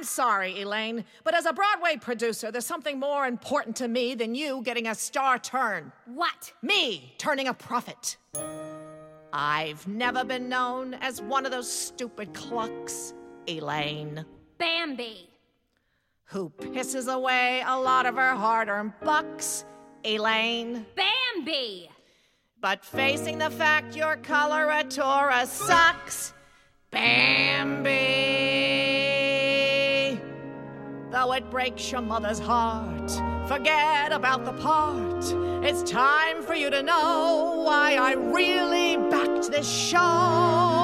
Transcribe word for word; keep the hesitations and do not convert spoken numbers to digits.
sorry, Elaine, but as a Broadway producer, there's something more important to me than you getting a star turn. What? Me turning a profit. I've never been known as one of those stupid clucks, Elaine. Bambi. Who pisses away a lot of her hard-earned bucks, Elaine. Bambi. But facing the fact your coloratura sucks, Bambi. Though it breaks your mother's heart, forget about the part. It's time for you to know why I really backed this show.